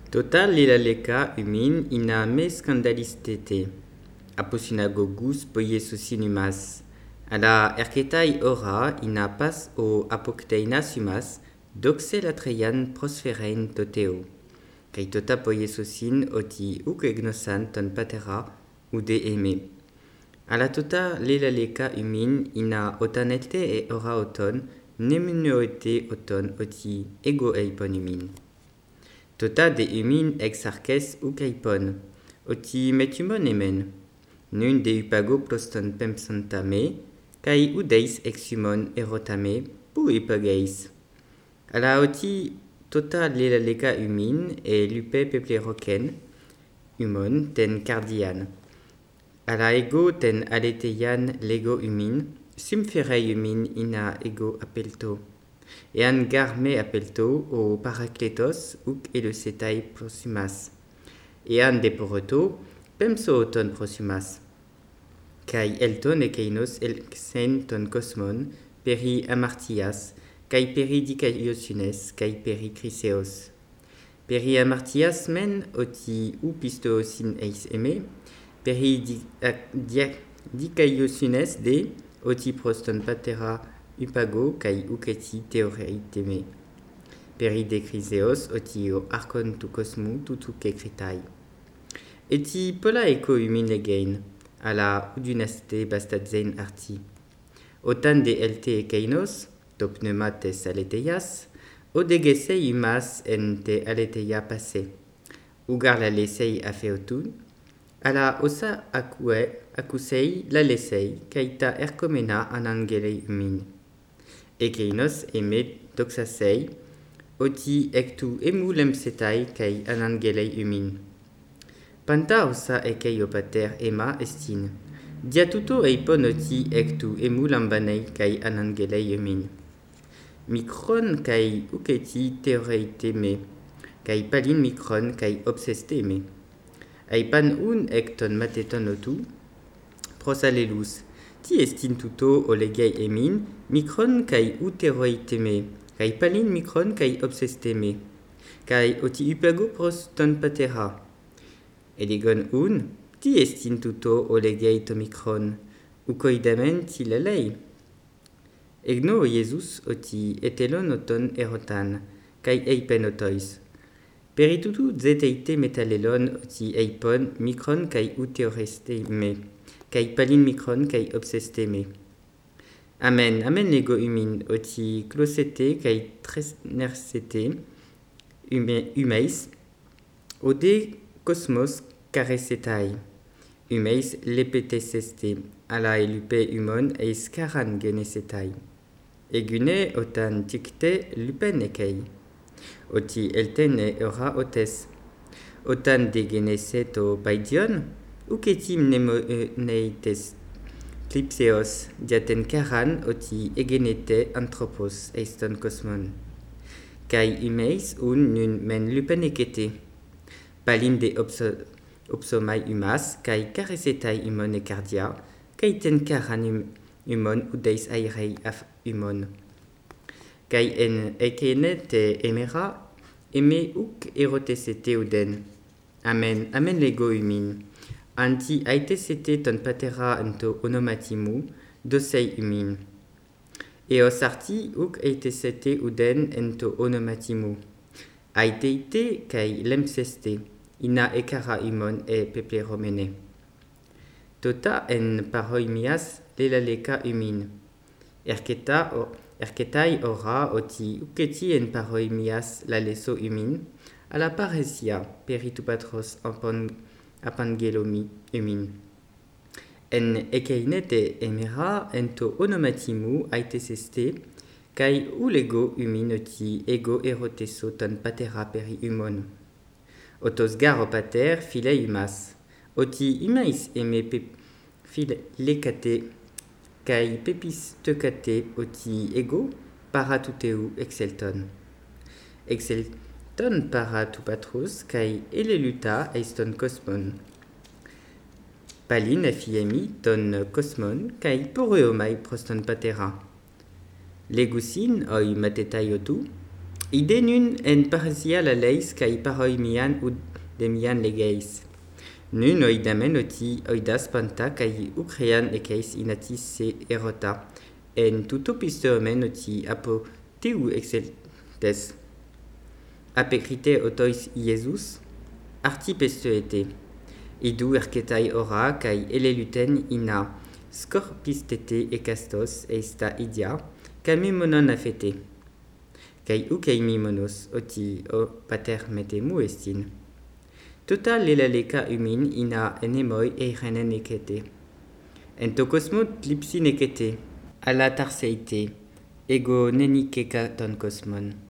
Total lilaleka umin ina me scandalistete. Aposynagogus poiesusinumas. Ala erketai ora ina pas o apokteina sumas, doxe latreian prosferein toteo. Kai tota poiesusin oti ukegnosan ton patera ude eme. Ala tota lilaleka umin ina otanelte e ora oton, nemunoete oton oti ego eipon umin. Tota de umin ex arces ucaipon, oti metumon emen. Nun de upago proston pempsantame, kai udeis exumon erotame, pu ipageis. Ala oti tota lilaleka umin e lupe pepleroken, umon ten cardian. Ala ego ten aleteian lego umin, sumferei umin ina ego apelto. Ean garme apelto o parakletos uk elusetai prosumas. Ean deporoto pemso ton prosumas. Kai elton ekeinos elxen ton cosmon, peri amartias, kai peri dicaiosines, kai peri chryseos. Peri amartias men oti u pistosin eis eme, peri dicaiosines de oti proston patera upago kai uketi teoreiteme. Peri de chryseos oti o archon tu cosmu tutu kekritai. Eti pola eko umin legein, ala udunaste bastadzen arti. Otan de elte ekeinos, top pneumates aleteias, odegesei umas en te aleteia passe. Ugar la lesei afeotun, ala osa akusei la lesei, kaita erkomena anangelei umin. Ekeinos emet doxasei, oti ektu emu lemsetai kai anangelei umin. Panta osa ekei opater ema estin. Diatuto eipon oti ektu emu lambanei kai anangelei umin. Mikron kai uketi teoreiteme, kai palin mikron kai obsesteme. Aipan un ekton mateton otu, prosalelus. Ti estin tuto olegei emin, mikron kai uteroiteme, kai palin mikron kai obsesteme, kai oti upago proston patera. Elegon un, ti estin tuto olegei to mikron, ukoidamen ti lalei. Egno Jesus oti etelon oton erotan, kai eipen otois. Peritutu zeteite metalelon oti eipon mikron kai uteoresteme, kai palin mikron kai obsesteme. Amen, amen lego umin, oti closete kai tresnersete, umeis, ode cosmos caresetai. Umeis lepeteseste, ala elupe umon eis caran genesetai. Egune otan tikte lupen ekei. Oti eltene ora otes. Otan de geneset o paidion, uketim neites clipseos diaten caran oti egenete anthropos eiston cosmon. Kai umeis un nun men lupen ekete. Palin de opsomai umas, kai caresetai umon e cardia, kai ten caran umon udeis airei af umon. Kai en ekene te emera, eme uk erotesete uden. Amen, amen lego umin. Anti aitesete ton patera ento onomatimu, dosei umin. Eos arti uk aitesete uden ento onomatimu. Aiteite kai lemseste, ina ekara umon e pepleromene. Tota en paroimias lelaleka umin. Erketai ora oti uketi en paroimias la leso umin, ala paresia peritupatros apangelomi umin. En ekeinete emera ento onomatimu aiteseste, kai ulego umin oti ego eroteso ton patera peri umon. Otos garo pater file umas, oti umeis eme file lekate, kai pepis tecate oti ego paratuteu exelton. Exelton paratupatros kai eleluta eiston cosmon. Palin afiemi ton cosmon kai poreomai proston patera. Legusin oi matetai otu, Ide nun en parzia la leis kai paroi mian ou de mian legeis. Nun oidamen oti oidas panta kai ukrean ekeis inatis se erota en tuto pistomen oti apo teu exceltes. Apekrite otois Iesus, arti pestoete. Idu erketai ora kai eleluten ina scorpistete e castos eista idia, kami monon afete. Kai ukeimi monos oti o pater metemu estin. Total lelaleka umin ina enemoi e renen ekete. En tokosmot lipsin ekete, ala tarseite, ego nenikeka ton kosmon.